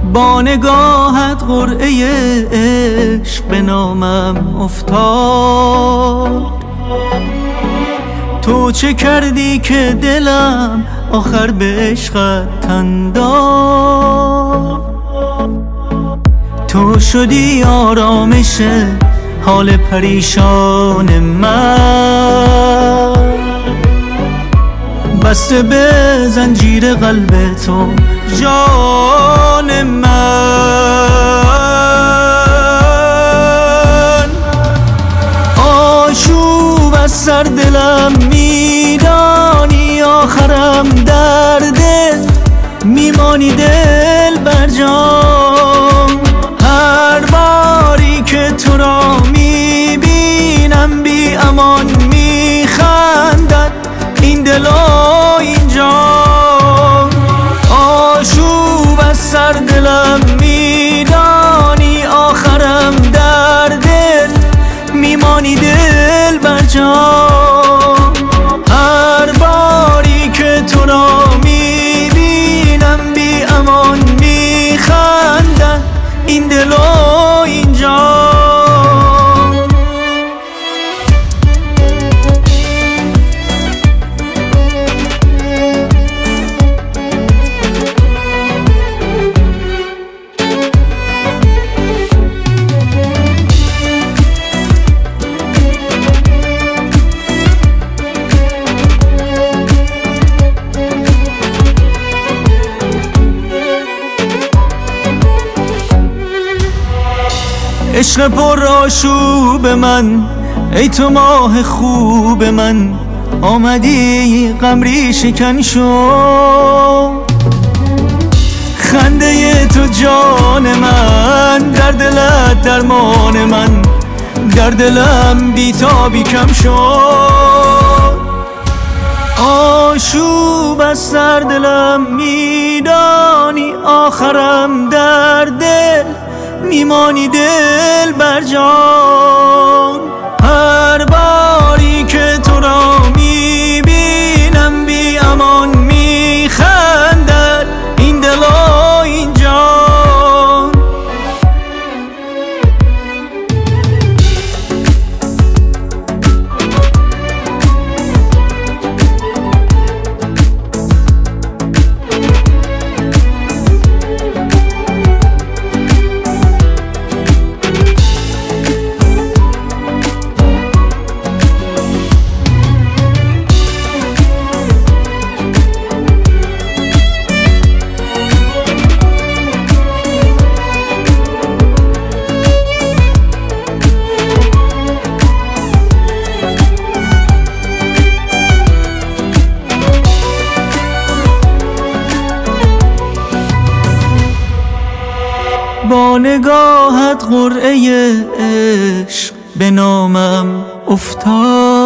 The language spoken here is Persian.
با نگاهت قرعه عشق به نامم افتاد. تو چه کردی که دلم آخر به عشقت تن داد؟ تو شدی آرامش حال پریشان من، بسته به زنجیر قلب تو جان من. آشوب از سر دلم میدانی، آخرم در دل میمانی دل بر جان. هر باری که تو را میبینم بی امان میخندد این دل و این جان. آشوب از سر دلم میدانی، آخرم در دل میمانی دل بر جان. هر باری که تو را میبینم بی امان میخندد این دل و این جان. عشق پر آشوب من، ای تو ماه خوب من، آمدی قمری شکن شد. خنده تو جان من، در دلت درمان من، در دلم بیتابی کم شد. آشوب از سر دلم میدانی، آخرم در دل میمانی دل بر جان. هر باری که تو را میبینم بی امان میخندد این دل و این جان. با نگاهت قرعه عشق به نامم افتاد.